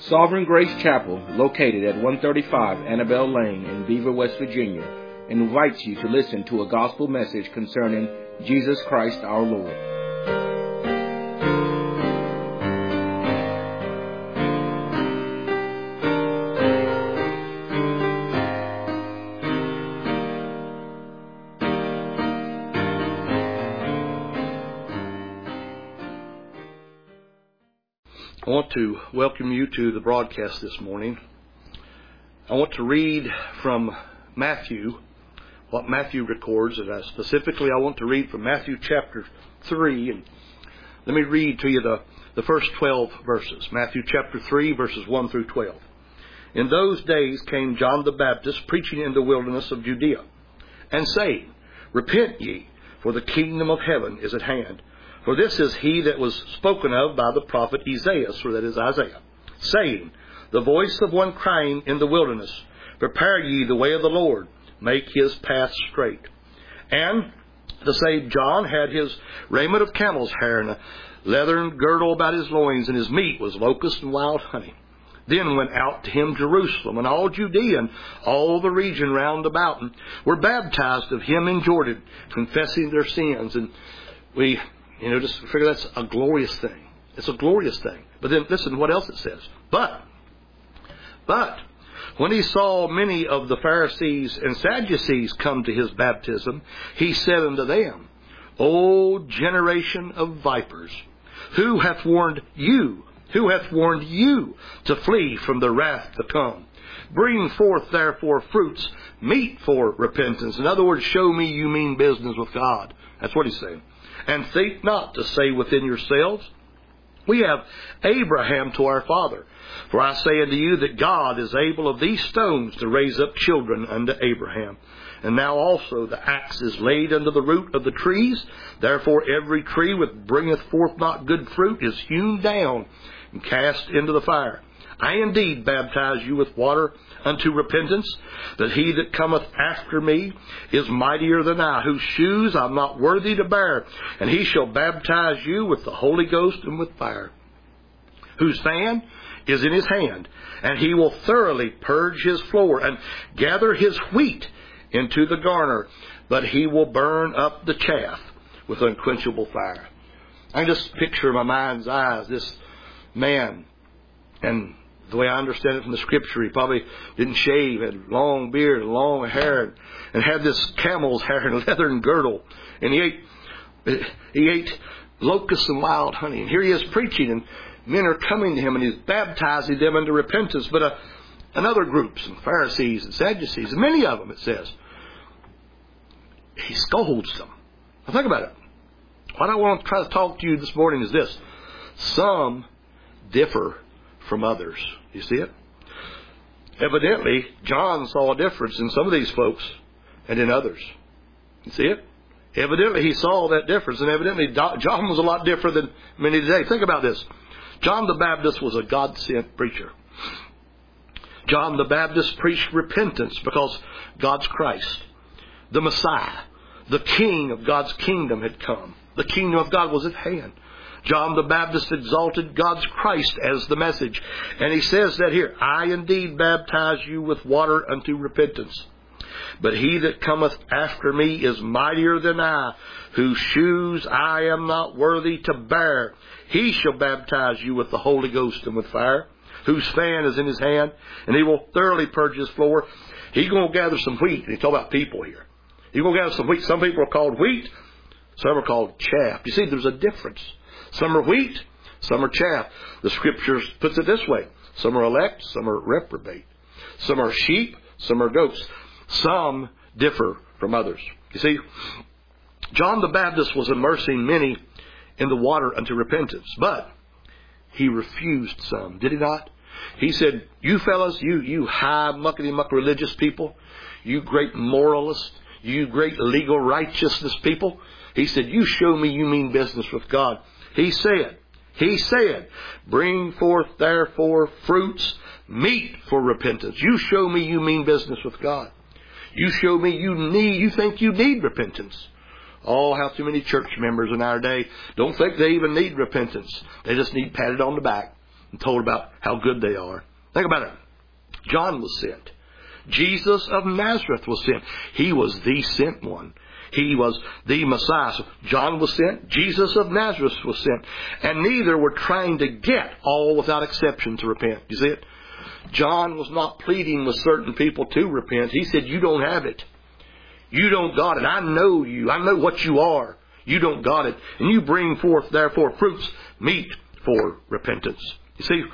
Sovereign Grace Chapel, located at 135 Annabelle Lane in Beaver, West Virginia, invites you to listen to a gospel message concerning Jesus Christ our Lord. I want to welcome you to the broadcast this morning. I want to read from Matthew, what Matthew records, and specifically I want to read from Matthew chapter 3. And let me read to you the first 12 verses. Matthew chapter 3, verses 1 through 12. In those days came John the Baptist preaching in the wilderness of Judea, and saying, Repent ye, for the kingdom of heaven is at hand. For this is he that was spoken of by the prophet Isaiah, or that is Isaiah, saying, The voice of one crying in the wilderness, Prepare ye the way of the Lord, make his path straight. And the same John had his raiment of camel's hair, and a leathern girdle about his loins, and his meat was locust and wild honey. Then went out to him Jerusalem, and all Judea, and all the region round about, and were baptized of him in Jordan, confessing their sins. And we just figure that's a glorious thing. It's a glorious thing. But then listen what else it says. But when he saw many of the Pharisees and Sadducees come to his baptism, he said unto them, O generation of vipers, who hath warned you to flee from the wrath to come? Bring forth therefore fruits meet for repentance. In other words, show me you mean business with God. That's what he's saying. And think not to say within yourselves, We have Abraham to our father. For I say unto you that God is able of these stones to raise up children unto Abraham. And now also the axe is laid under the root of the trees. Therefore every tree which bringeth forth not good fruit is hewn down and cast into the fire. I indeed baptize you with water unto repentance, but he that cometh after me is mightier than I, whose shoes I am not worthy to bear. And he shall baptize you with the Holy Ghost and with fire, whose fan is in his hand, and he will thoroughly purge his floor, and gather his wheat into the garner, but he will burn up the chaff with unquenchable fire. I can just picture in my mind's eyes this man, and the way I understand it from the Scripture, he probably didn't shave, had long beard and long hair, and had this camel's hair and leathern girdle. And he ate locusts and wild honey. And here he is preaching, and men are coming to him, and he's baptizing them into repentance. But another group, some Pharisees and Sadducees, and many of them, it says, he scolds them. Now think about it. What I want to try to talk to you this morning is this. Some differ from others. You see it? Evidently, John saw a difference in some of these folks and in others. You see it? Evidently, he saw that difference, and evidently John was a lot different than many today. Think about this. John the Baptist was a God-sent preacher. John the Baptist preached repentance because God's Christ, the Messiah, the King of God's kingdom had come. The kingdom of God was at hand. John the Baptist exalted God's Christ as the message. And he says that here, I indeed baptize you with water unto repentance. But he that cometh after me is mightier than I, whose shoes I am not worthy to bear. He shall baptize you with the Holy Ghost and with fire, whose fan is in his hand, and he will thoroughly purge his floor. He's going to gather some wheat. And he's talking about people here. He's going to gather some wheat. Some people are called wheat. Some are called chaff. You see, there's a difference. Some are wheat, some are chaff. The Scriptures puts it this way. Some are elect, some are reprobate. Some are sheep, some are goats. Some differ from others. You see, John the Baptist was immersing many in the water unto repentance, but he refused some, did he not? He said, you fellas, you high muckety-muck religious people, you great moralists, you great legal righteousness people, he said, you show me you mean business with God. He said, bring forth therefore fruits meet for repentance. You show me you mean business with God. You show me you think you need repentance. Oh, how too many church members in our day don't think they even need repentance. They just need patted on the back. and told about how good they are. Think about it. John was sent. Jesus of Nazareth was sent. He was the sent one. He was the Messiah. So John was sent. Jesus of Nazareth was sent. And neither were trying to get all without exception to repent. You see it? John was not pleading with certain people to repent. He said, you don't have it. You don't got it. I know you. I know what you are. You don't got it. And you bring forth, therefore, fruits meet for repentance. You see,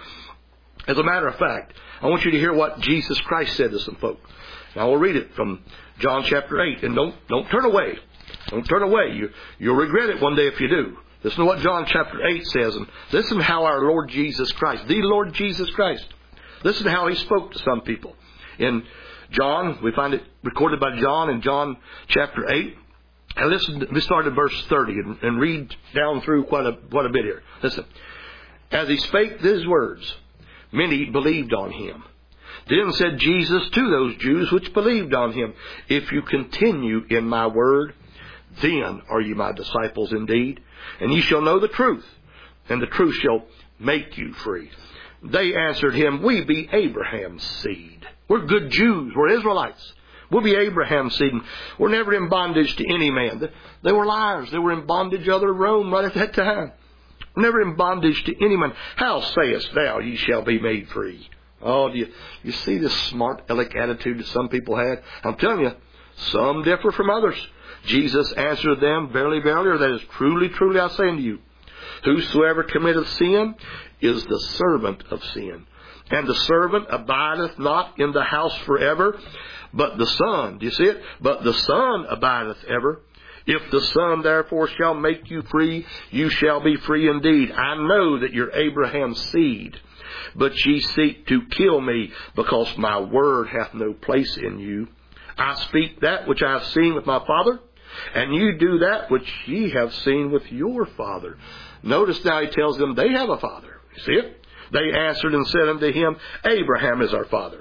as a matter of fact, I want you to hear what Jesus Christ said to some folk. Now, I will read it from John chapter 8. And don't turn away. Don't turn away. You'll regret it one day if you do. Listen to what John chapter 8 says. And listen how our Lord Jesus Christ, the Lord Jesus Christ, listen to how He spoke to some people. In John, we find it recorded by John in John chapter 8. And listen, we start at verse 30 and read down through quite a bit here. Listen. As He spake these words, many believed on Him. Then said Jesus to those Jews which believed on Him, if you continue in my word, then are ye my disciples indeed, and ye shall know the truth, and the truth shall make you free. They answered Him, we be Abraham's seed. We're good Jews. We're Israelites. We'll be Abraham's seed. We're never in bondage to any man. They were liars. They were in bondage to other Rome right at that time. Never in bondage to any man. How sayest thou, ye shall be made free? Oh, do you see this smart aleck attitude that some people had? I'm telling you, some differ from others. Jesus answered them, verily, verily, or that is truly, truly, I say unto you, whosoever committeth sin is the servant of sin. And the servant abideth not in the house forever, but the Son. Do you see it? But the Son abideth ever. If the Son therefore shall make you free, you shall be free indeed. I know that you're Abraham's seed, but ye seek to kill me, because my word hath no place in you. I speak that which I have seen with my Father, and you do that which ye have seen with your father. Notice now He tells them they have a father. You see it? They answered and said unto Him, Abraham is our father.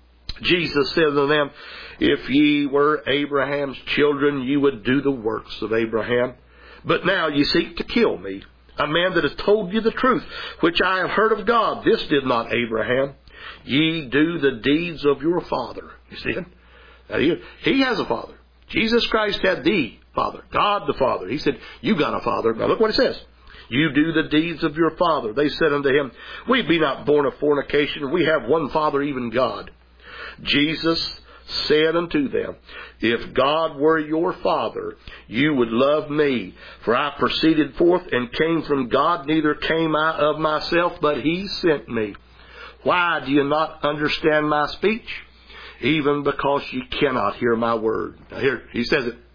Jesus said unto them, if ye were Abraham's children, ye would do the works of Abraham. But now ye seek to kill me, a man that has told you the truth, which I have heard of God. This did not Abraham. Ye do the deeds of your father. You see it? Now he has a father. Jesus Christ had the Father, God the Father. He said, you got a father. Now look what it says. You do the deeds of your father. They said unto Him, we be not born of fornication. We have one Father, even God. Jesus said unto them, if God were your Father, you would love me. For I proceeded forth and came from God, neither came I of myself, but He sent me. Why do you not understand my speech? Even because ye cannot hear my word. Now here, He says it.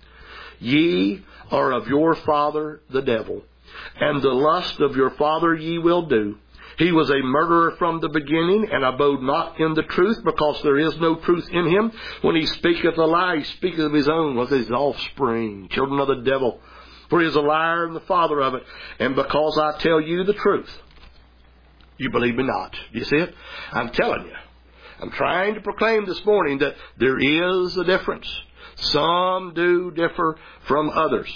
Ye are of your father the devil, and the lust of your father ye will do. He was a murderer from the beginning, and abode not in the truth, because there is no truth in him. When he speaketh a lie, he speaketh of his own, with his offspring, children of the devil. For he is a liar and the father of it. And because I tell you the truth, you believe me not. Do you see it? I'm telling you. I'm trying to proclaim this morning that there is a difference. Some do differ from others.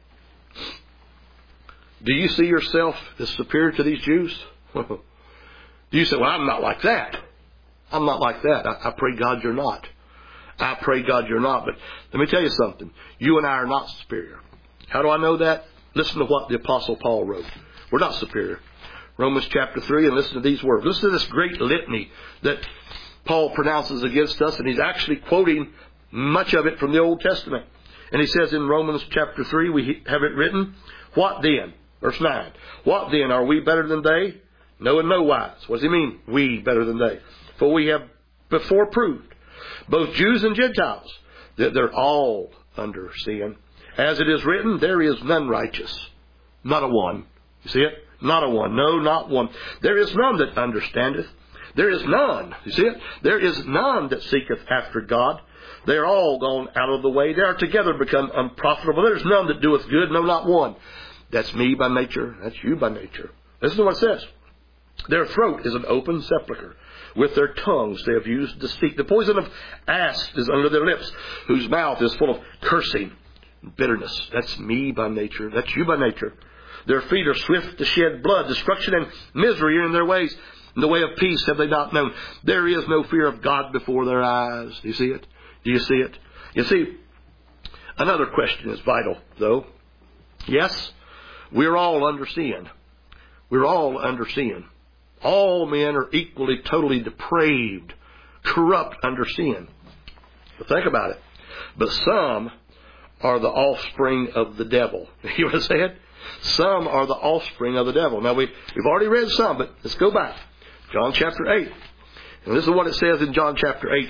Do you see yourself as superior to these Jews? Do you say, well, I'm not like that. I'm not like that. I pray God you're not. I pray God you're not. But let me tell you something. You and I are not superior. How do I know that? Listen to what the Apostle Paul wrote. We're not superior. Romans chapter 3, and listen to these words. Listen to this great litany that Paul pronounces against us, and he's actually quoting much of it from the Old Testament. And he says in Romans chapter 3, we have it written, what then? Verse 9. What then? Are we better than they? No, in no wise. What does he mean, we better than they? For we have before proved, both Jews and Gentiles, that they're all under sin. As it is written, there is none righteous. Not a one. You see it? Not a one. No, not one. There is none that understandeth. There is none. You see it? There is none that seeketh after God. They are all gone out of the way. They are together become unprofitable. There is none that doeth good, no, not one. That's me by nature. That's you by nature. Listen to what it says. Their throat is an open sepulchre. With their tongues they have used deceit. The poison of asps is under their lips, whose mouth is full of cursing and bitterness. That's me by nature. That's you by nature. Their feet are swift to shed blood. Destruction and misery are in their ways. And the way of peace have they not known. There is no fear of God before their eyes. Do you see it? Do you see it? You see, another question is vital, though. Yes, we're all under sin. We're all under sin. All men are equally, totally depraved, corrupt under sin. But think about it. But some are the offspring of the devil. You hear what I said? Some are the offspring of the devil. Now, we've already read some, but let's go back. John chapter 8. And this is what it says in John chapter 8.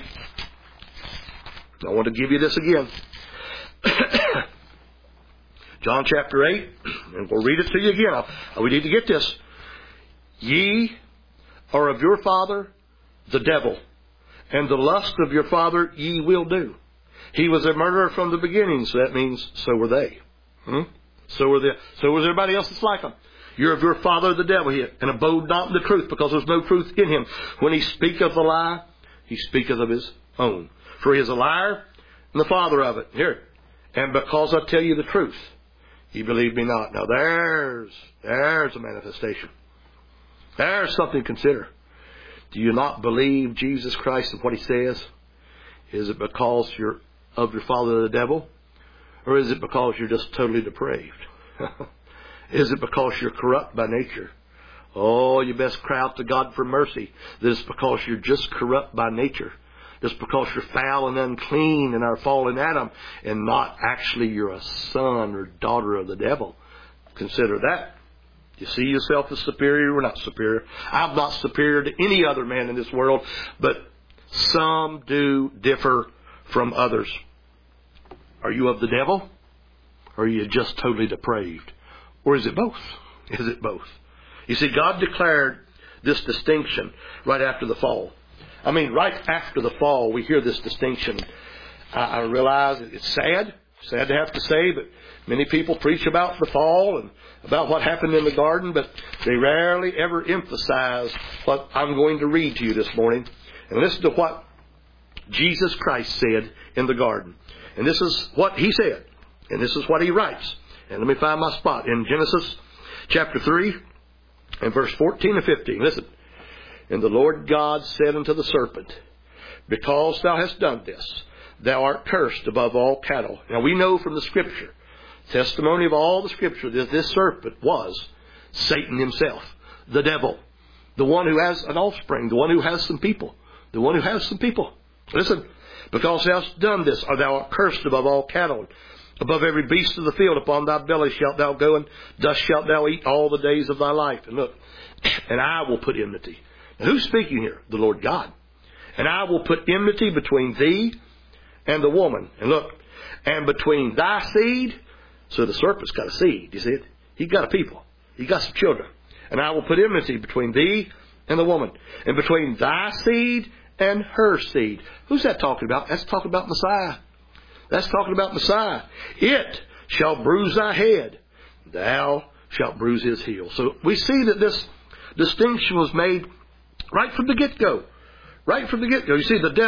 I want to give you this again. John chapter 8, and we'll read it to you again. We need to get this. Ye are of your father, the devil, and the lust of your father ye will do. He was a murderer from the beginning, so that means so were they. So was everybody else that's like them. You're of your father the devil here, and abode not in the truth, because there's no truth in him. When he speaketh a lie, he speaketh of his own. For he is a liar and the father of it. Here. And because I tell you the truth, ye believe me not. Now there's a manifestation. There's something to consider. Do you not believe Jesus Christ and what he says? Is it because you're of your father the devil? Or is it because you're just totally depraved? Is it because you're corrupt by nature? Oh, you best cry out to God for mercy. That it's because you're just corrupt by nature. Just because you're foul and unclean and are fallen Adam, and not actually you're a son or daughter of the devil. Consider that. You see yourself as superior or not superior? I'm not superior to any other man in this world, but some do differ from others. Are you of the devil? Or are you just totally depraved? Or is it both? Is it both? You see, God declared this distinction right after the fall. I mean, right after the fall, we hear this distinction. I realize it's sad to have to say, but many people preach about the fall and about what happened in the garden, but they rarely ever emphasize what I'm going to read to you this morning. And listen to what Jesus Christ said in the garden. And this is what he said. And this is what he writes. And let me find my spot in Genesis chapter 3 and verse 14 and 15. Listen. And the Lord God said unto the serpent, because thou hast done this, thou art cursed above all cattle. Now we know from the Scripture, testimony of all the Scripture, that this serpent was Satan himself, the devil, the one who has an offspring, the one who has some people, the one who has some people. Listen, because thou hast done this, or thou art cursed above all cattle. Above every beast of the field upon thy belly shalt thou go, and dust shalt thou eat all the days of thy life. And look, and I will put enmity. Now, who's speaking here? The Lord God. And I will put enmity between thee and the woman. And look, and between thy seed. So the serpent's got a seed. You see it? He's got a people. He's got some children. And I will put enmity between thee and the woman. And between thy seed and her seed. Who's that talking about? That's talking about Messiah. That's talking about Messiah. It shall bruise thy head. Thou shalt bruise his heel. So we see that this distinction was made right from the get-go. Right from the get-go. You see, the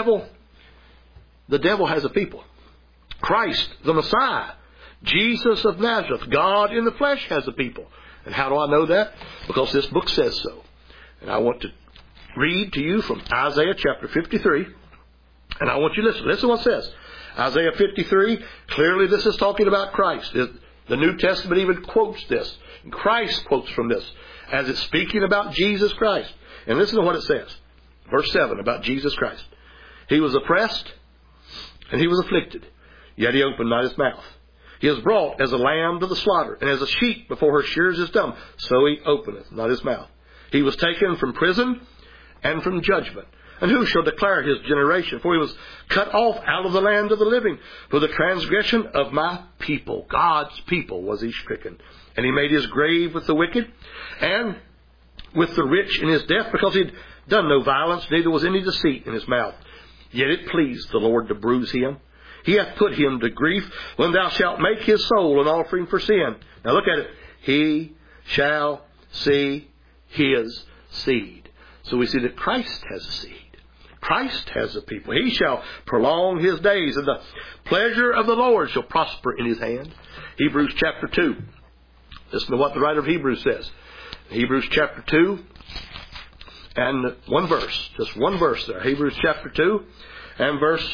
devil has a people. Christ, the Messiah, Jesus of Nazareth, God in the flesh has a people. And how do I know that? Because this book says so. And I want to read to you from Isaiah chapter 53. And I want you to listen. Listen to what it says. Isaiah 53, clearly this is talking about Christ. The New Testament even quotes this. And Christ quotes from this as it's speaking about Jesus Christ. And listen to what it says. Verse 7 about Jesus Christ. He was oppressed and he was afflicted, yet he opened not his mouth. He is brought as a lamb to the slaughter, and as a sheep before her shears is dumb, so he openeth not his mouth. He was taken from prison and from judgment. And who shall declare his generation? For he was cut off out of the land of the living. For the transgression of my people, God's people, was he stricken. And he made his grave with the wicked and with the rich in his death, because he had done no violence, neither was any deceit in his mouth. Yet it pleased the Lord to bruise him. He hath put him to grief, when thou shalt make his soul an offering for sin. Now look at it. He shall see his seed. So we see that Christ has a seed. Christ has a people. He shall prolong his days, and the pleasure of the Lord shall prosper in his hand. Hebrews chapter 2. Listen to what the writer of Hebrews says. Hebrews chapter 2 and one verse. Just one verse there. Hebrews chapter 2 and verse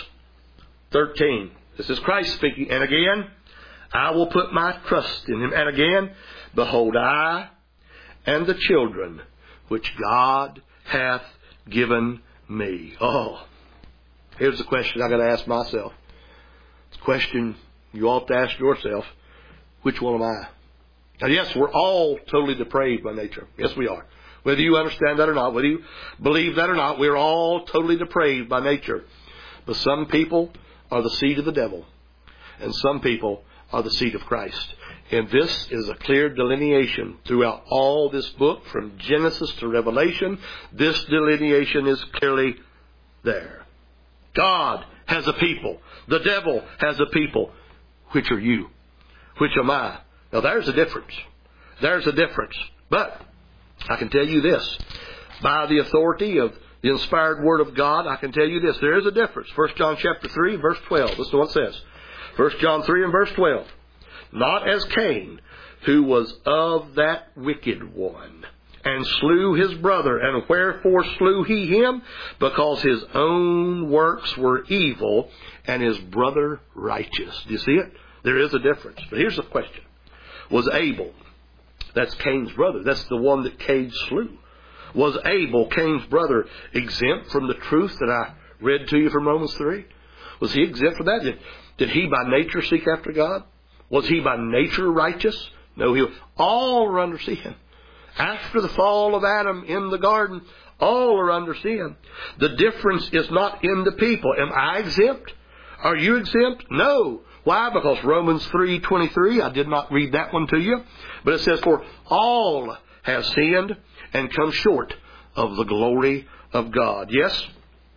13. This is Christ speaking. And again, I will put my trust in him. And again, behold, I and the children which God hath given me. Oh, here's the question I got to ask myself. It's a question you ought to ask yourself. Which one am I? Now, yes, we're all totally depraved by nature. Yes, we are. Whether you understand that or not, whether you believe that or not, we're all totally depraved by nature. But some people are the seed of the devil, and some people are the seed of Christ. And this is a clear delineation throughout all this book, from Genesis to Revelation. This delineation is clearly there. God has a people. The devil has a people. Which are you? Which am I? Now there's a difference. There's a difference. But I can tell you this. By the authority of the inspired Word of God, I can tell you this. There is a difference. 1 John chapter 3, verse 12. This is what it says. 1 John 3 and verse 12. Not as Cain, who was of that wicked one, and slew his brother. And wherefore slew he him? Because his own works were evil, and his brother righteous. Do you see it? There is a difference. But here's the question. Was Abel, that's Cain's brother, that's the one that Cain slew, was Abel, Cain's brother, exempt from the truth that I read to you from Romans 3? Was he exempt from that? Did he by nature seek after God? Was he by nature righteous? No, all are under sin. After the fall of Adam in the garden, all are under sin. The difference is not in the people. Am I exempt? Are you exempt? No. Why? Because Romans 3:23, I did not read that one to you, but it says, for all have sinned and come short of the glory of God. Yes,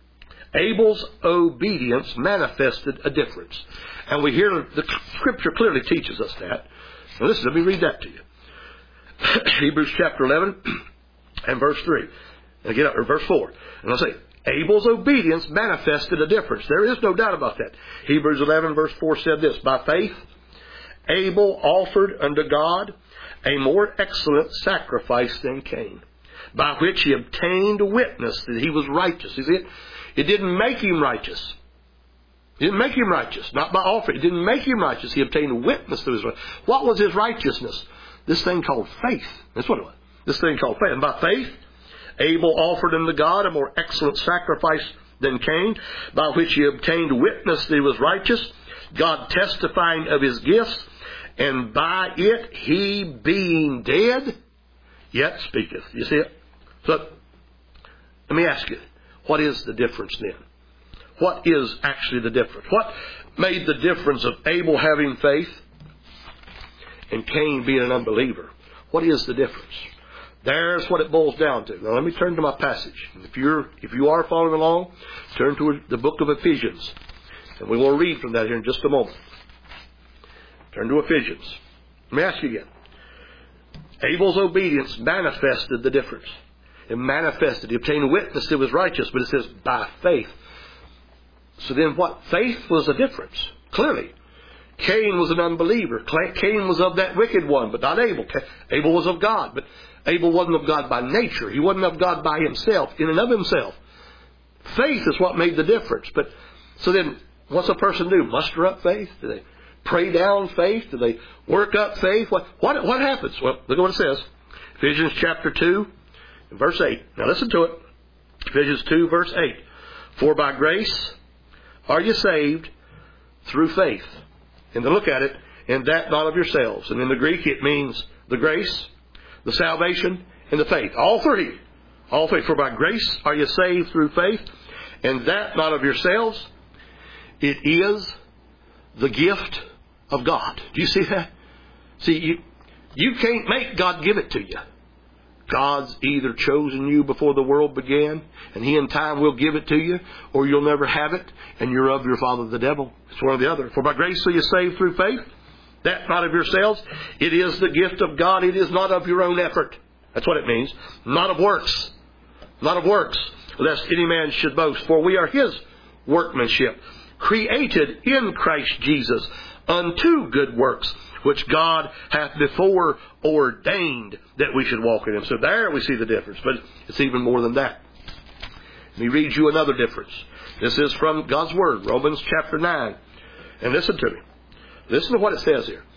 Abel's obedience manifested a difference. And we hear the Scripture clearly teaches us that. Now listen, let me read that to you. Hebrews chapter 11 and verse 3. And again, or verse 4. And I'll say, Abel's obedience manifested a difference. There is no doubt about that. Hebrews 11 verse 4 said this, by faith Abel offered unto God a more excellent sacrifice than Cain, by which he obtained witness that he was righteous. You see it? It didn't make him righteous. It didn't make him righteous. Not by offering. It didn't make him righteous. He obtained witness to his righteousness. What was his righteousness? This thing called faith. That's what it was. This thing called faith. And by faith, Abel offered unto God a more excellent sacrifice than Cain, by which he obtained witness that he was righteous, God testifying of his gifts, and by it he being dead, yet speaketh. You see it? So, let me ask you, what is the difference then? What is actually the difference? What made the difference of Abel having faith and Cain being an unbeliever? What is the difference? There's what it boils down to. Now let me turn to my passage. If you are following along, turn to the book of Ephesians. And we will read from that here in just a moment. Turn to Ephesians. Let me ask you again. Abel's obedience manifested the difference. It manifested. He obtained witness that was righteous, but it says by faith. So then what? Faith was a difference. Clearly. Cain was an unbeliever. Cain was of that wicked one, but not Abel. Abel was of God, but Abel wasn't of God by nature. He wasn't of God by himself, in and of himself. Faith is what made the difference. But so then, what's a person do? Muster up faith? Do they pray down faith? Do they work up faith? What happens? Well, look at what it says. Ephesians chapter 2, verse 8. Now listen to it. Ephesians 2, verse 8. For by grace are you saved through faith. And to look at it, and that not of yourselves. And in the Greek it means the grace, the salvation, and the faith. All three. All three. For by grace are you saved through faith, and that not of yourselves. It is the gift of God. Do you see that? See, you can't make God give it to you. God's either chosen you before the world began, and He in time will give it to you, or you'll never have it, and you're of your father the devil. It's one or the other. For by grace are you saved through faith, that not of yourselves. It is the gift of God. It is not of your own effort. That's what it means. Not of works. Not of works, lest any man should boast. For we are His workmanship, created in Christ Jesus unto good works, which God hath before ordained that we should walk in them. So there we see the difference. But it's even more than that. Let me read you another difference. This is from God's Word, Romans chapter 9. And listen to me. Listen to what it says here.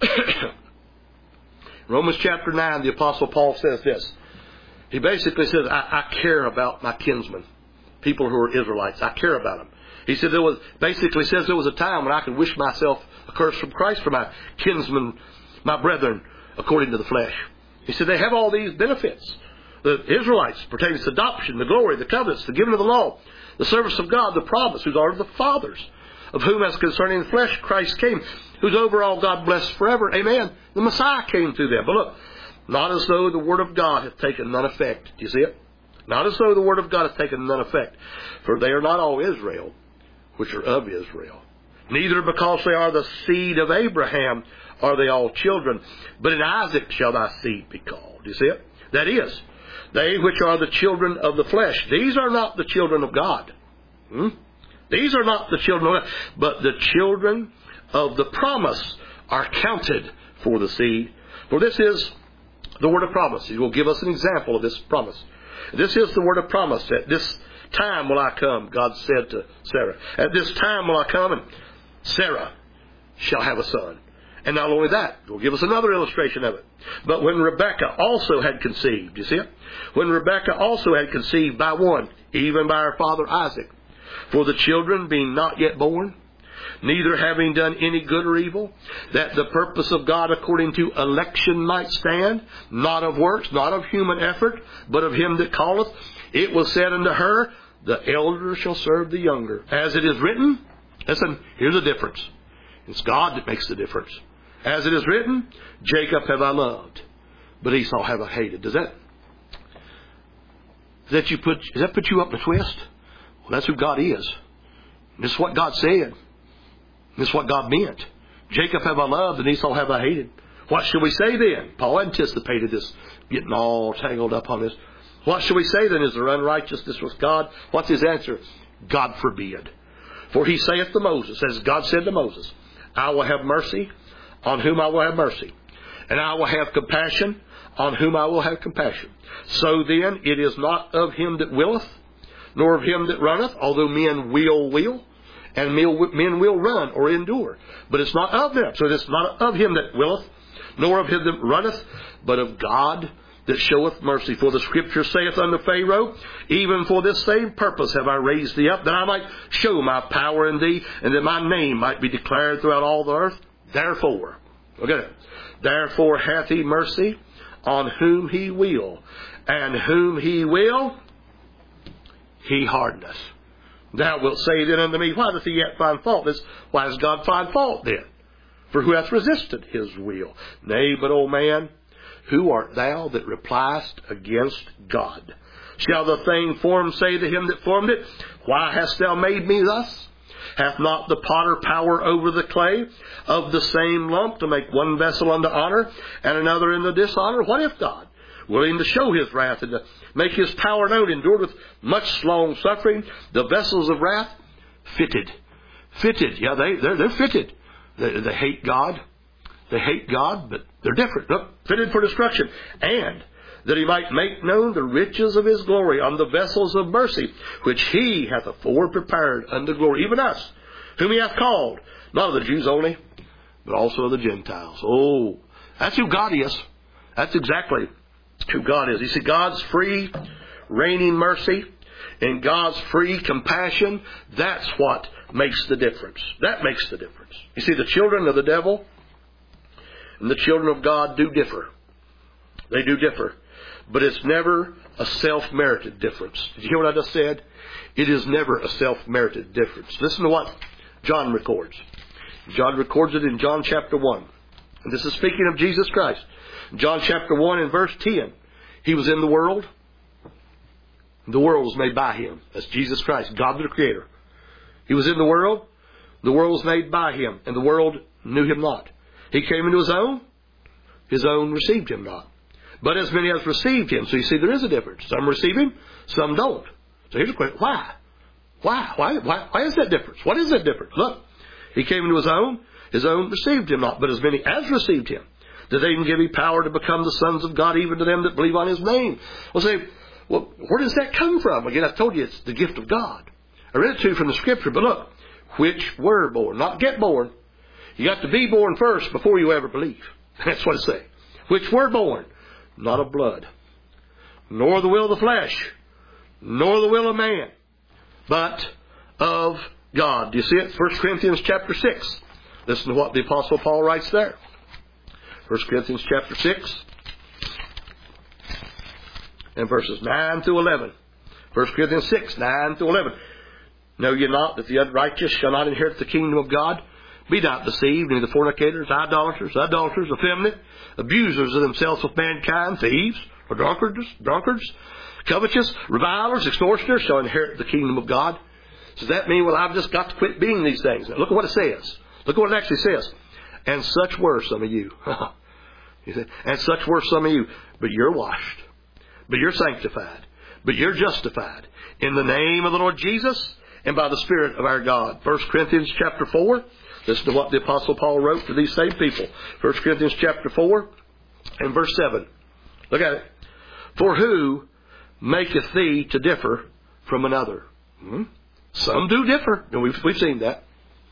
Romans chapter 9, the Apostle Paul says this. He basically says, I care about my kinsmen, people who are Israelites. I care about them. He said there was a time when I could wish myself a curse from Christ for my kinsmen, my brethren, according to the flesh. He said they have all these benefits. The Israelites pertaining to adoption, the glory, the covenants, the giving of the law, the service of God, the promise, whose are the fathers, of whom as concerning the flesh Christ came, whose over all God blessed forever. Amen. The Messiah came through them. But look, not as though the word of God hath taken none effect. Do you see it? Not as though the word of God hath taken none effect. For they are not all Israel, which are of Israel. Neither because they are the seed of Abraham are they all children. But in Isaac shall thy seed be called. Do you see it? That is, they which are the children of the flesh. These are not the children of God. These are not the children of God, but the children of the promise are counted for the seed. For this is the word of promise. He will give us an example of this promise. This is the word of promise. At this time will I come, God said to Sarah. At this time will I come, and Sarah shall have a son. And not only that, he'll give us another illustration of it. But when Rebekah also had conceived, you see it? When Rebekah also had conceived by one, even by her father Isaac, for the children being not yet born, neither having done any good or evil, that the purpose of God according to election might stand, not of works, not of human effort, but of him that calleth, it was said unto her, the elder shall serve the younger. As it is written, listen, here's the difference. It's God that makes the difference. As it is written, Jacob have I loved, but Esau have I hated. Does that put you up in a twist? Well, that's who God is. This is what God said. This is what God meant. Jacob have I loved, and Esau have I hated. What shall we say then? Paul anticipated this, getting all tangled up on this. What shall we say then? Is there unrighteousness with God? What's his answer? God forbid. For he saith to Moses, as God said to Moses, I will have mercy on whom I will have mercy, and I will have compassion on whom I will have compassion. So then it is not of him that willeth, nor of him that runneth, although men will, and men will run or endure. But it's not of them. So it's not of him that willeth, nor of him that runneth, but of God that showeth mercy. For the Scripture saith unto Pharaoh, even for this same purpose have I raised thee up, that I might show my power in thee, and that my name might be declared throughout all the earth. Therefore, look at it. Therefore hath he mercy on whom he will, and whom he will, he hardeneth. Thou wilt say then unto me, why doth he yet find fault? Why does God find fault then? For who hath resisted his will? Nay, but, O man, who art thou that repliest against God? Shall the thing formed say to him that formed it, why hast thou made me thus? Hath not the potter power over the clay of the same lump to make one vessel unto honor and another into dishonor? What if God, willing to show his wrath and to make his power known, endured with much long suffering the vessels of wrath? Fitted. Yeah, they're fitted. They hate God. They hate God, but they're different. Look, fitted for destruction. And that he might make known the riches of his glory on the vessels of mercy, which he hath afore prepared unto glory, even us, whom he hath called, not of the Jews only, but also of the Gentiles. Oh, that's who God is. That's exactly who God is. You see, God's free, reigning mercy and God's free compassion, that's what makes the difference. That makes the difference. You see, the children of the devil and the children of God do differ. They do differ. But it's never a self-merited difference. Did you hear what I just said? It is never a self-merited difference. Listen to what John records. John records it in John chapter 1. And this is speaking of Jesus Christ. John chapter 1 and verse 10. He was in the world. The world was made by him. That's Jesus Christ, God the Creator. He was in the world. The world was made by him. And the world knew him not. He came into his own received him not. But as many as received him. So you see, there is a difference. Some receive him, some don't. So here's the question. Why? Why is that difference? What is that difference? Look, he came into his own. His own received him not, but as many as received him, did they even give him power to become the sons of God, even to them that believe on his name. We'll say, well, where does that come from? Again, I told you it's the gift of God. I read it to you from the Scripture, but look, which were born, not get born. You got to be born first before you ever believe. That's what it says. Which were born, not of blood, nor the will of the flesh, nor the will of man, but of God. Do you see it? 1 Corinthians chapter 6. Listen to what the Apostle Paul writes there. 1 Corinthians chapter 6 and verses 9 through 11. 1 Corinthians 6, 9 through 11. Know ye not that the unrighteous shall not inherit the kingdom of God? Be not deceived, neither fornicators, idolaters, effeminate, abusers of themselves with mankind, thieves, or drunkards, covetous, revilers, extortioners shall inherit the kingdom of God. Does that mean, well, I've just got to quit being these things? Now, look at what it says. Look at what it actually says. And such were some of you. And such were some of you. But you're washed. But you're sanctified. But you're justified. In the name of the Lord Jesus and by the Spirit of our God. 1 Corinthians chapter 4. Listen to what the Apostle Paul wrote to these same people. 1 Corinthians chapter 4 and verse 7. Look at it. For who maketh thee to differ from another? Some do differ. And we've seen that.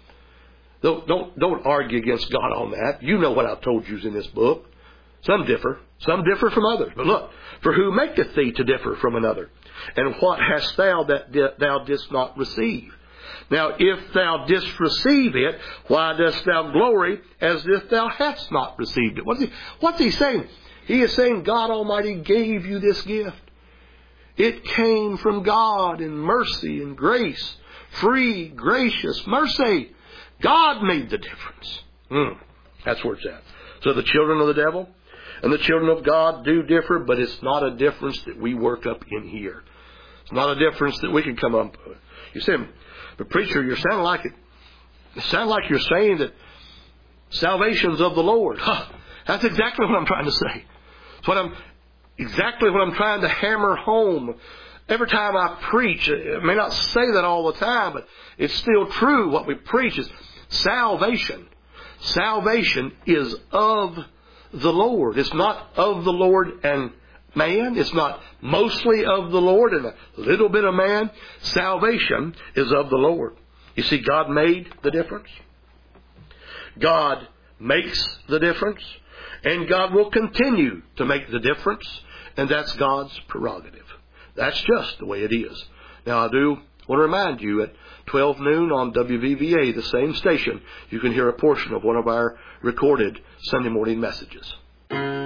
Don't argue against God on that. You know what I've told you in this book. Some differ. Some differ from others. But look, for who maketh thee to differ from another? And what hast thou that thou didst not receive? Now, if thou didst receive it, why dost thou glory as if thou hadst not received it? What's he saying? He is saying God Almighty gave you this gift. It came from God in mercy and grace. Free, gracious mercy. God made the difference. That's where it's at. So the children of the devil and the children of God do differ, but it's not a difference that we work up in here. It's not a difference that we can come up with. You say, but preacher, you're sounding like it. It sounds like you're saying that salvation's of the Lord. That's exactly what I'm trying to say. It's exactly what I'm trying to hammer home. Every time I preach, I may not say that all the time, but it's still true. What we preach is salvation. Salvation is of the Lord. It's not of the Lord and man. It's not mostly of the Lord and a little bit of man. Salvation is of the Lord. You see, God made the difference. God makes the difference. And God will continue to make the difference. And that's God's prerogative. That's just the way it is. Now, I do want to remind you at 12 noon on WVVA, the same station, you can hear a portion of one of our recorded Sunday morning messages.